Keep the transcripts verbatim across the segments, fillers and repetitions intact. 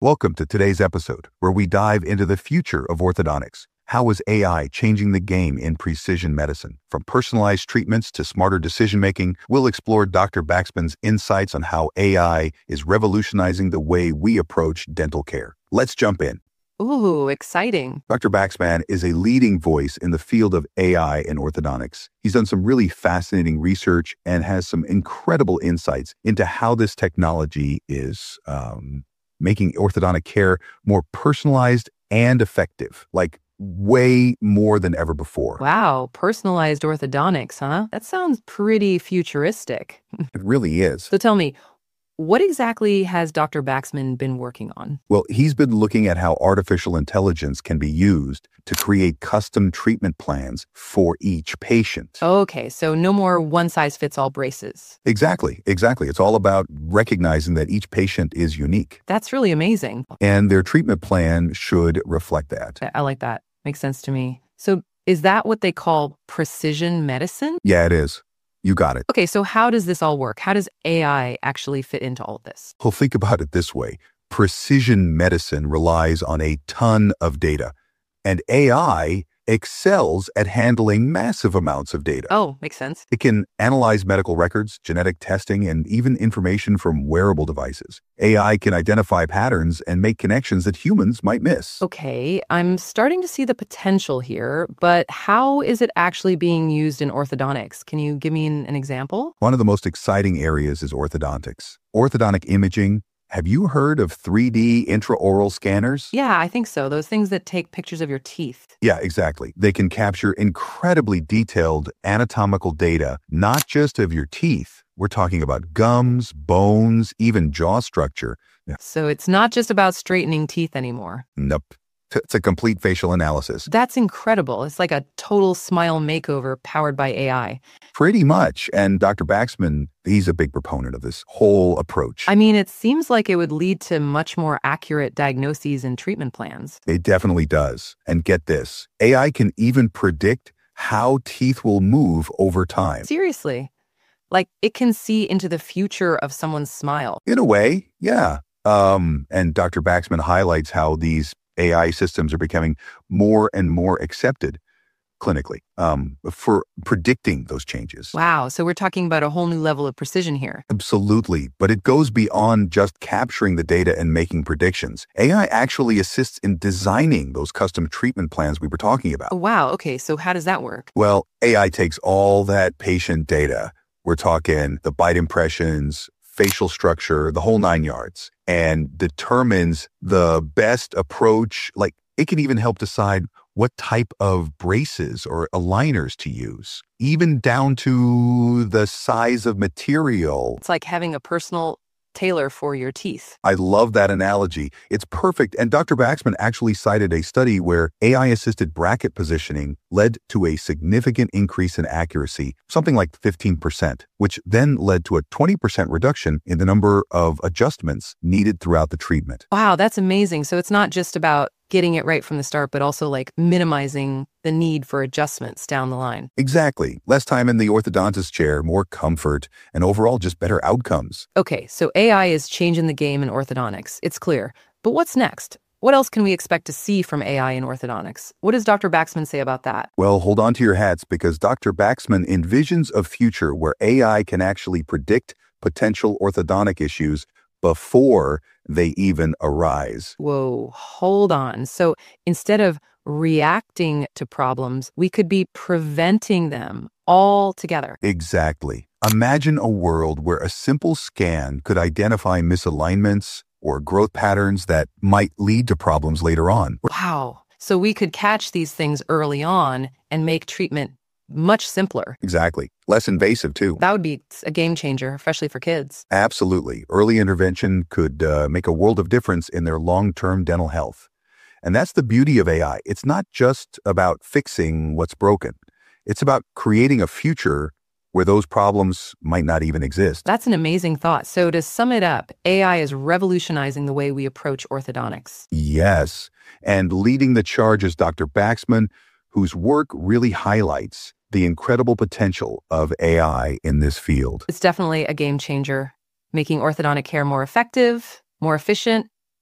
Welcome to today's episode, where we dive into the future of orthodontics. How is A I changing the game in precision medicine? From personalized treatments to smarter decision-making, we'll explore Doctor Baxman's insights on how A I is revolutionizing the way we approach dental care. Let's jump in. Ooh, exciting. Doctor Baxman is a leading voice in the field of A I in orthodontics. He's done some really fascinating research and has some incredible insights into how this technology is um, making orthodontic care more personalized and effective, like way more than ever before. Wow, personalized orthodontics, huh? That sounds pretty futuristic. It really is. So tell me, what exactly has Doctor Baxman been working on? Well, he's been looking at how artificial intelligence can be used to create custom treatment plans for each patient. Okay, so no more one-size-fits-all braces. Exactly, exactly. It's all about recognizing that each patient is unique. That's really amazing. And their treatment plan should reflect that. I I like that. Makes sense to me. So is that what they call precision medicine? Yeah, it is. You got it. Okay, so how does this all work? How does A I actually fit into all of this? Well, think about it this way. Precision medicine relies on a ton of data, and A I excels at handling massive amounts of data. Oh, makes sense. It can analyze medical records, genetic testing, and even information from wearable devices. A I can identify patterns and make connections that humans might miss. Okay, I'm starting to see the potential here, but how is it actually being used in orthodontics? Can you give me an, an example? One of the most exciting areas is orthodontics. Orthodontic imaging. Have you heard of three D intraoral scanners? Yeah, I think so. Those things that take pictures of your teeth. Yeah, exactly. They can capture incredibly detailed anatomical data, not just of your teeth. We're talking about gums, bones, even jaw structure. Yeah. So it's not just about straightening teeth anymore. Nope. It's a complete facial analysis. That's incredible. It's like a total smile makeover powered by A I. Pretty much. And Doctor Baxman, he's a big proponent of this whole approach. I mean, it seems like it would lead to much more accurate diagnoses and treatment plans. It definitely does. And get this, A I can even predict how teeth will move over time. Seriously. Like, it can see into the future of someone's smile. In a way, yeah. Um, and Doctor Baxman highlights how these A I systems are becoming more and more accepted clinically um, for predicting those changes. Wow, so we're talking about a whole new level of precision here. Absolutely, but it goes beyond just capturing the data and making predictions. A I actually assists in designing those custom treatment plans we were talking about. Oh, wow, okay, so how does that work? Well, A I takes all that patient data. We're talking the bite impressions, facial structure, the whole nine yards, and determines the best approach. Like, it can even help decide what type of braces or aligners to use, even down to the size of material. It's like having a personal tailor for your teeth. I love that analogy. It's perfect. And Doctor Baxman actually cited a study where A I-assisted bracket positioning led to a significant increase in accuracy, something like fifteen percent, which then led to a twenty percent reduction in the number of adjustments needed throughout the treatment. Wow, that's amazing. So it's not just about getting it right from the start, but also like minimizing the need for adjustments down the line. Exactly. Less time in the orthodontist chair, more comfort, and overall just better outcomes. Okay, so A I is changing the game in orthodontics. It's clear. But what's next? What else can we expect to see from A I in orthodontics? What does Doctor Baxman say about that? Well, hold on to your hats, because Doctor Baxman envisions a future where A I can actually predict potential orthodontic issues before they even arise. Whoa, hold on. So instead of reacting to problems, we could be preventing them altogether. Exactly. Imagine a world where a simple scan could identify misalignments or growth patterns that might lead to problems later on. Wow. So we could catch these things early on and make treatment much simpler. Exactly. Less invasive, too. That would be a game changer, especially for kids. Absolutely. Early intervention could uh, make a world of difference in their long-term dental health. And that's the beauty of A I. It's not just about fixing what's broken. It's about creating a future where those problems might not even exist. That's an amazing thought. So to sum it up, A I is revolutionizing the way we approach orthodontics. Yes. And leading the charge is Doctor Baxman, whose work really highlights the incredible potential of A I in this field. It's definitely a game changer, making orthodontic care more effective, more efficient,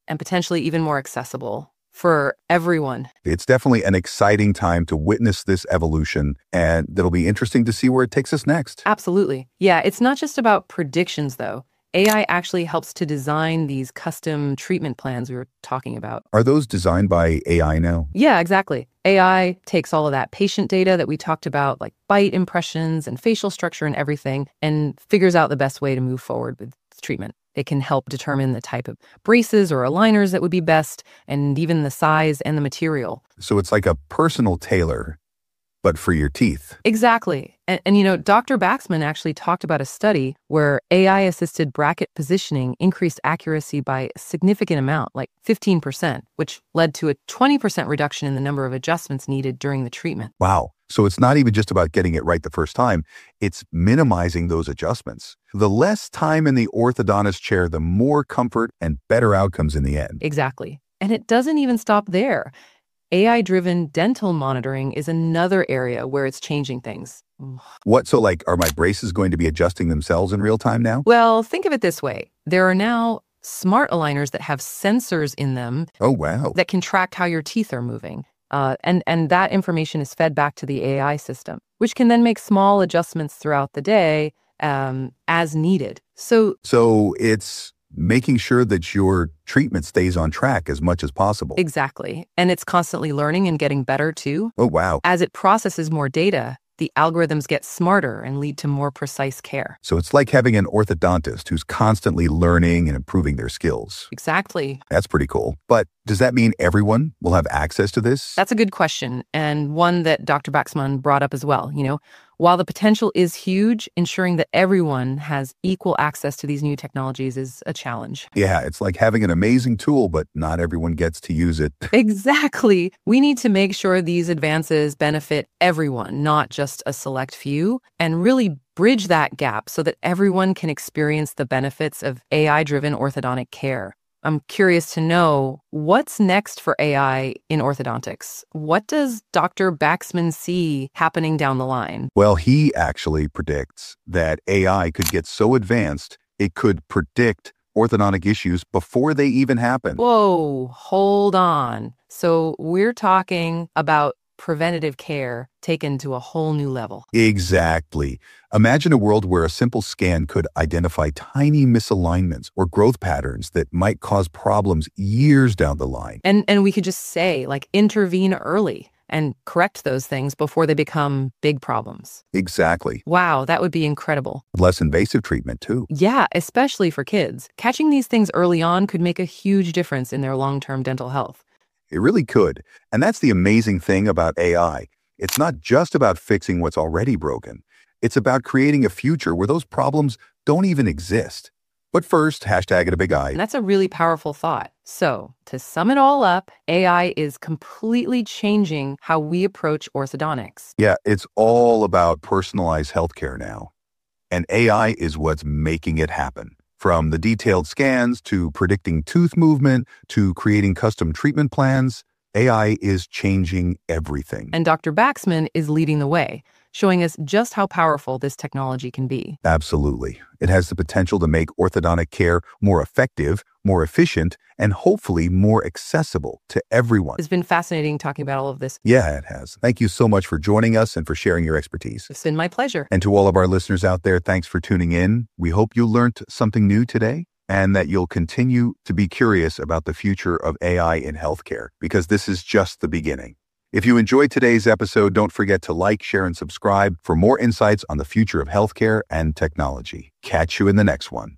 and potentially even more accessible for everyone. It's definitely an exciting time to witness this evolution, and it'll be interesting to see where it takes us next. Absolutely. Yeah, it's not just about predictions, though. A I actually helps to design these custom treatment plans we were talking about. Are those designed by A I now? Yeah, exactly. A I takes all of that patient data that we talked about, like bite impressions and facial structure and everything, and figures out the best way to move forward with treatment. It can help determine the type of braces or aligners that would be best, and even the size and the material. So it's like a personal tailor, but for your teeth. Exactly. And, and you know, Doctor Baxman actually talked about a study where A I-assisted bracket positioning increased accuracy by a significant amount, like fifteen percent, which led to a twenty percent reduction in the number of adjustments needed during the treatment. Wow. So it's not even just about getting it right the first time, it's minimizing those adjustments. The less time in the orthodontist chair, the more comfort and better outcomes in the end. Exactly. And it doesn't even stop there. A I-driven dental monitoring is another area where it's changing things. What? So like, are my braces going to be adjusting themselves in real time now? Well, think of it this way. There are now smart aligners that have sensors in them. Oh, wow. That can track how your teeth are moving. Uh, and, and that information is fed back to the A I system, which can then make small adjustments throughout the day um, as needed. So, so it's making sure that your treatment stays on track as much as possible. Exactly. And it's constantly learning and getting better, too. Oh, wow. As it processes more data, the algorithms get smarter and lead to more precise care. So it's like having an orthodontist who's constantly learning and improving their skills. Exactly. That's pretty cool. But does that mean everyone will have access to this? That's a good question, and one that Doctor Baxman brought up as well. You know, while the potential is huge, ensuring that everyone has equal access to these new technologies is a challenge. Yeah, it's like having an amazing tool, but not everyone gets to use it. Exactly. We need to make sure these advances benefit everyone, not just a select few, and really bridge that gap so that everyone can experience the benefits of A I-driven orthodontic care. I'm curious to know, what's next for A I in orthodontics? What does Doctor Baxman see happening down the line? Well, he actually predicts that A I could get so advanced, it could predict orthodontic issues before they even happen. Whoa, hold on. So we're talking about preventative care taken to a whole new level. Exactly. Imagine a world where a simple scan could identify tiny misalignments or growth patterns that might cause problems years down the line. And and we could just say, like, intervene early and correct those things before they become big problems. Exactly. Wow, that would be incredible. Less invasive treatment, too. Yeah, especially for kids. Catching these things early on could make a huge difference in their long-term dental health. It really could. And that's the amazing thing about A I. It's not just about fixing what's already broken. It's about creating a future where those problems don't even exist. But first, hashtag it a big I. And that's a really powerful thought. So, to sum it all up, A I is completely changing how we approach orthodontics. Yeah, it's all about personalized healthcare now. And A I is what's making it happen. From the detailed scans to predicting tooth movement to creating custom treatment plans, A I is changing everything. And Doctor Baxman is leading the way, showing us just how powerful this technology can be. Absolutely. It has the potential to make orthodontic care more effective, more efficient, and hopefully more accessible to everyone. It's been fascinating talking about all of this. Yeah, it has. Thank you so much for joining us and for sharing your expertise. It's been my pleasure. And to all of our listeners out there, thanks for tuning in. We hope you learned something new today and that you'll continue to be curious about the future of A I in healthcare, because this is just the beginning. If you enjoyed today's episode, don't forget to like, share, and subscribe for more insights on the future of healthcare and technology. Catch you in the next one.